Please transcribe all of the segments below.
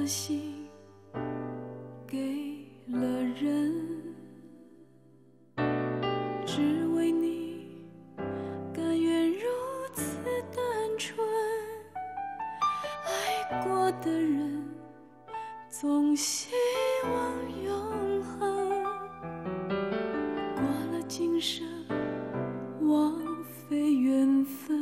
颗心给了人，只为你甘愿如此单纯。爱过的人总希望永恒，过了今生枉费缘分。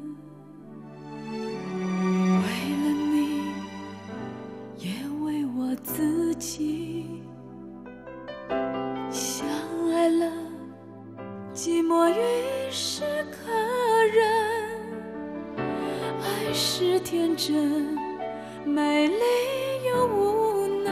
为了你也为我自己，相爱了寂寞于是可忍。爱是天真美丽又无能，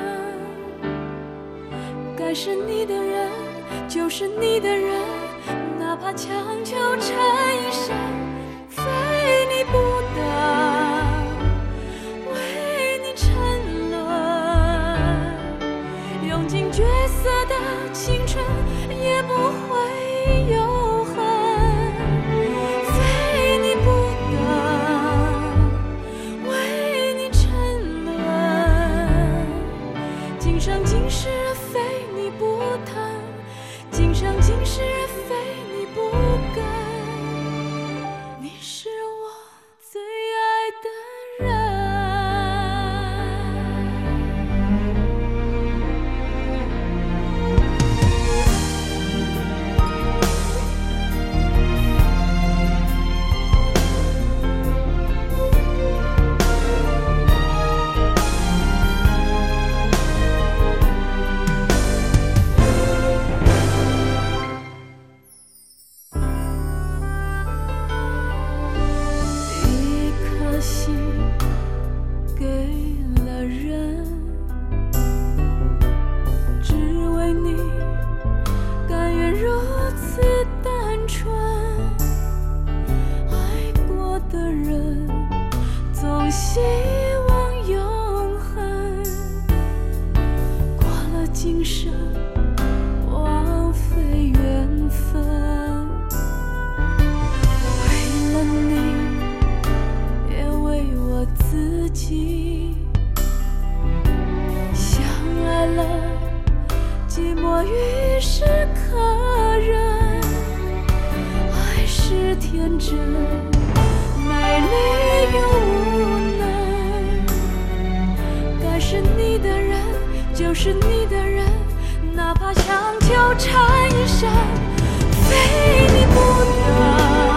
该是你的人就是你的人，哪怕强求缠一生，非你不得，为你沉沦，用尽绝色的青春也不会有恨，非你不得，为你沉沦，今生今世非你不疼，今生今世非你不该，你是我最爱的人。一颗心给了人，只为你甘愿如此单纯。爱过的人总希望永恒，过了今生枉费缘分。为了你也为我自己，相爱了寂寞于是可忍。爱是天真美丽又无能，该是你的人就是你的人，哪怕强求缠一生，非你不得。